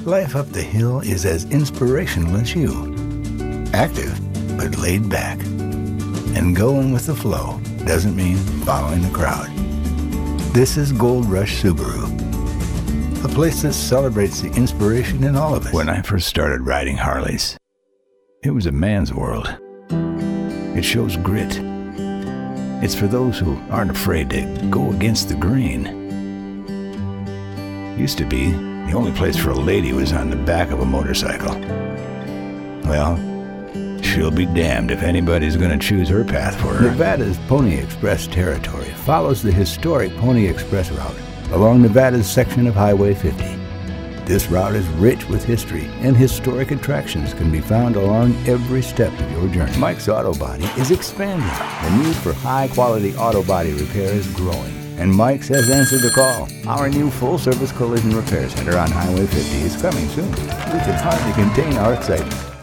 Life up the hill is as inspirational as you. Active, but laid back. And going with the flow doesn't mean following the crowd. This is Gold Rush Subaru, a place that celebrates the inspiration in all of us. When I first started riding Harleys, it was a man's world. It shows grit. It's for those who aren't afraid to go against the grain. Used to be, the only place for a lady was on the back of a motorcycle. Well, she'll be damned if anybody's going to choose her path for her. Nevada's Pony Express territory follows the historic Pony Express route along Nevada's section of Highway 50. This route is rich with history, and historic attractions can be found along every step of your journey. Mike's Auto Body is expanding. The need for high-quality auto body repair is growing, and Mike's has answered the call. Our new full-service collision repair center on Highway 50 is coming soon. We can hardly contain our excitement.